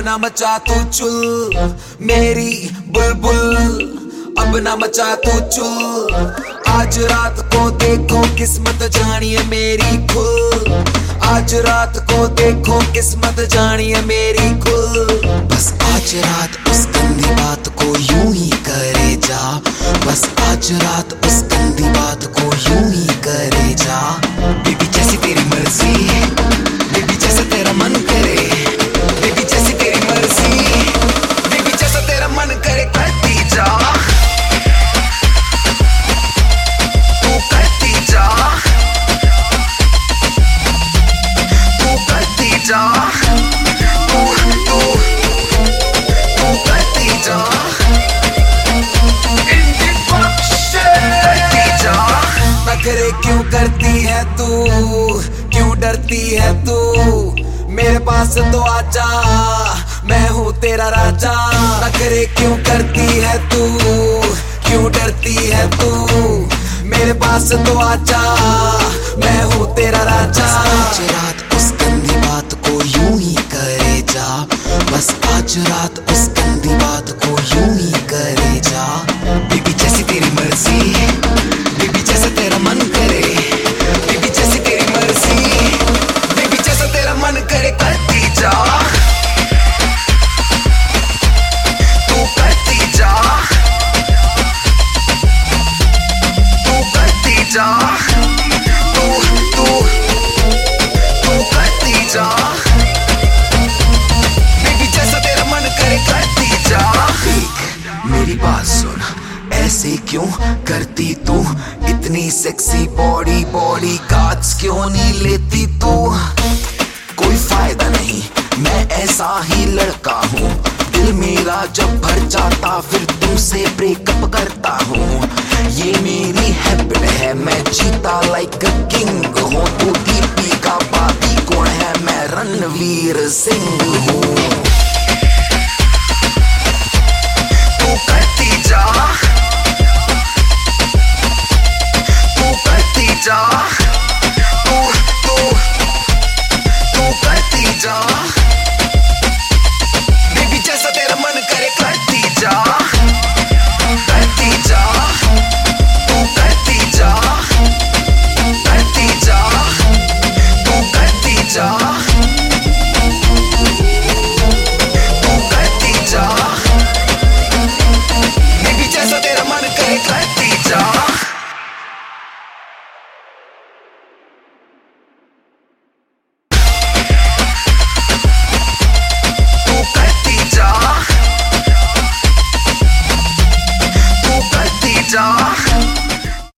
ना मचा तू चुल मेरी बुलबुल, अब ना मचा तू चुल। आज रात को देखो किस्मत जानिए मेरी खुल, आज रात को देखो किस्मत जानिए मेरी खुल। बस आज रात उस गंदी बात को यूं ही करे जा, बस आज रात उस गंदी बात को यूं ही करे जा। बेबी जैसी तेरी मर्जी, बेबी जैसा तेरा मन करे, बेबी जैसी तेरी मर्जी, बेबी जैसा तेरा मन करे करती जा, तू करती जा, तू करती जा, तू तू तू करती जा, नखरे क्यों करती है तू, क्यों डरती है तू, मेरे पास तो आजा, मैं हूँ तेरा राजा। नखरे क्यों करती है तू, क्यों डरती है तू, मेरे पास तो आजा, मैं हूँ तेरा राजा। आज रात उस गंदी बात को यूं ही करे जा, बस आज रात उस गंदी बात को यूं ही करे जा। बेबी जैसी तेरी मर्जी, बेबी जैसा तेरा मन करे, बेबी जैसी तेरी मर्जी, बेबी जैसा तेरा मन करे करती जा, तू करती जा, तू करती जा, तू तू तू करती जा, बेबी जैसा तेरा मन करे करती जा। देख मेरी बात सुन, ऐसे क्यों करती तू, इतनी सेक्सी बॉडी बॉडी गार्ड्स क्यों नहीं लेती तू। कोई फायदा नहीं, मैं ऐसा ही लड़का हूँ, दिल मेरा जब भर जाता फिर तुमसे ब्रेकअप करता हूँ। ये मेरी हैबिट है, मैं जीता लाइक अ किंग हूँ। तू दीपिका बाकी कौन है, मैं रणवीर सिंह हूँ। तू करती जा, तू करती जा, तू तू तू करती जा, बेबी जैसा तेरा मन करे करती जा, करती जा, तू करती जा, करती जा, तू करती जा, तू करती जा, बेबी जैसा तेरा मन करे करती जा। जा